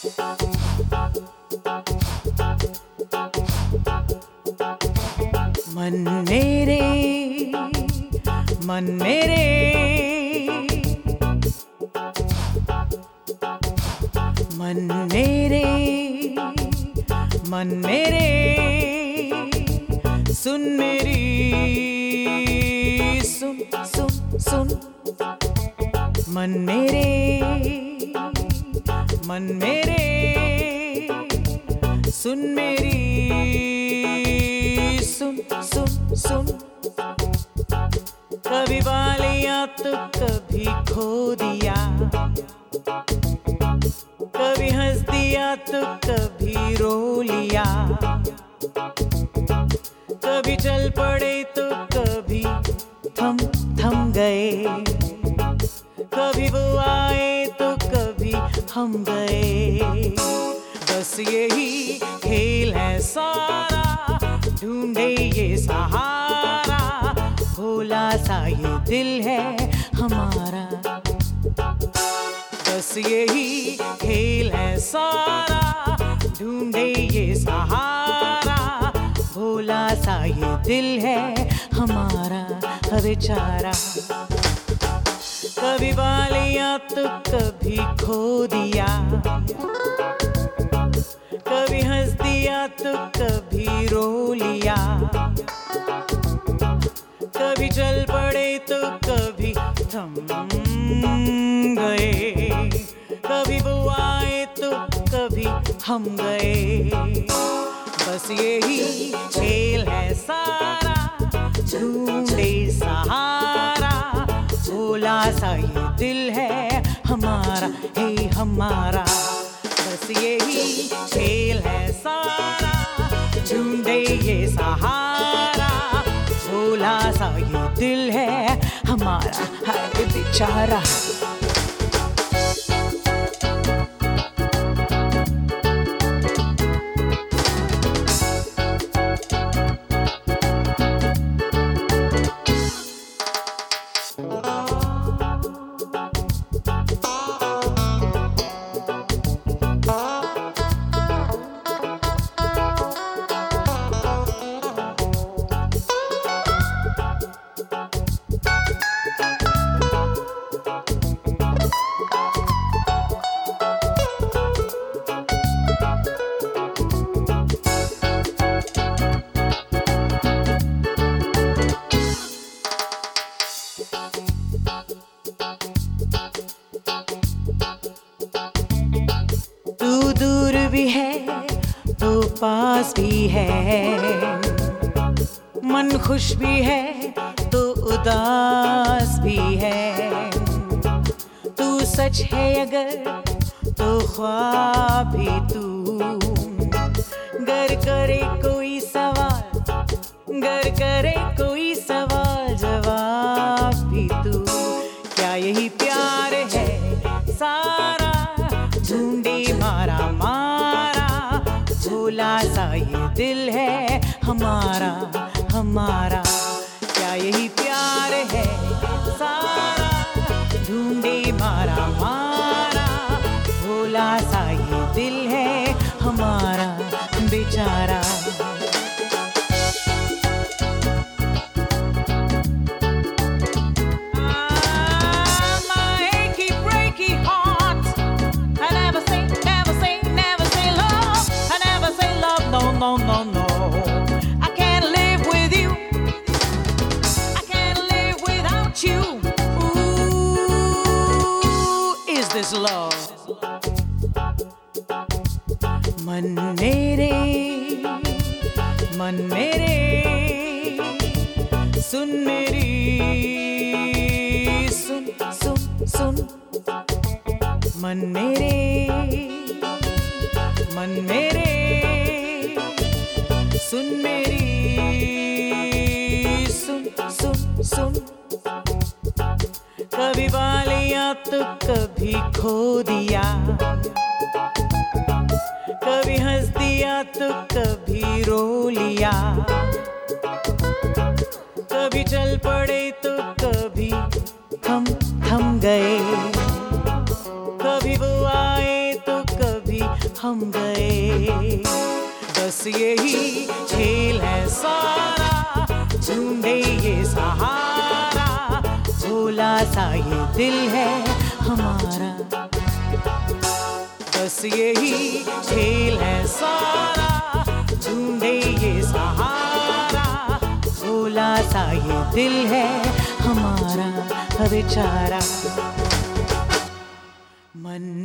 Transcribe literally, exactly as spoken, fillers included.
मन मेरे मन मेरे मन मेरे मन मेरे सुन मेरी सुन सुन सुन मन मेरे मन मेरे सुन मेरी सुन सुन सुन कभी पा लिया तो कभी खो दिया, कभी हंस दिया तो कभी रो लिया, कभी चल पड़े तो कभी थम थम गए, कभी वो आए तो कभी हम गए। बस यही खेल है सारा, ढूंढे ये सहारा, भोला सा ये दिल है हमारा। बस यही खेल है सारा, ढूंढे ये सहारा, भोला सा ये दिल है हमारा बेचारा। कभी पा लिया तो कभी खो दिया, कभी हंस दिया तो कभी रो लिया, कभी चल पड़े तो कभी थम गए, कभी वो आए तो कभी हम गए। बस यही खेल है सारा, ढूंढे सहारा, भोला सा ये दिल है हमारा, हे हमारा। बस यही खेल है सारा, ढूंढे ये सहारा, भोला सा ये दिल है हमारा, हाय बेचारा। तू दूर भी है तो पास भी है, मन खुश भी है तो उदास भी है। तू सच है अगर तो ख्वाब भी तू, गर करे कोई सवाल, गर करे कोई सवाल, जवाब भी तू। क्या यही प्यार है सारा, ढूंढे मारा मारा, भोला सा ये दिल है हमारा हमारा। क्या यही प्यार है सारा, ढूंढे मारा मारा, भोला सा ये दिल है हमारा बेचारा। No, no, no, I can't live with you, I can't live without you. Ooh, is this love? मन मेरे मन मेरे सुन मेरी सुन सुन सुन मन मेरे मन मेरे सुन मेरी सुन सुन सुन कभी पा लिया तो कभी खो दिया, कभी हंस दिया तो कभी रो लिया, कभी चल पड़े तो कभी थम थम गए, कभी वो आए तो कभी हम गए। बस यही खेल है सारा, ढूंढे ये सहारा, भोला सा ये दिल है हमारा। बस यही खेल है सारा, ढूंढे ये सहारा, भोला सा ये दिल है हमारा बेचारा। मन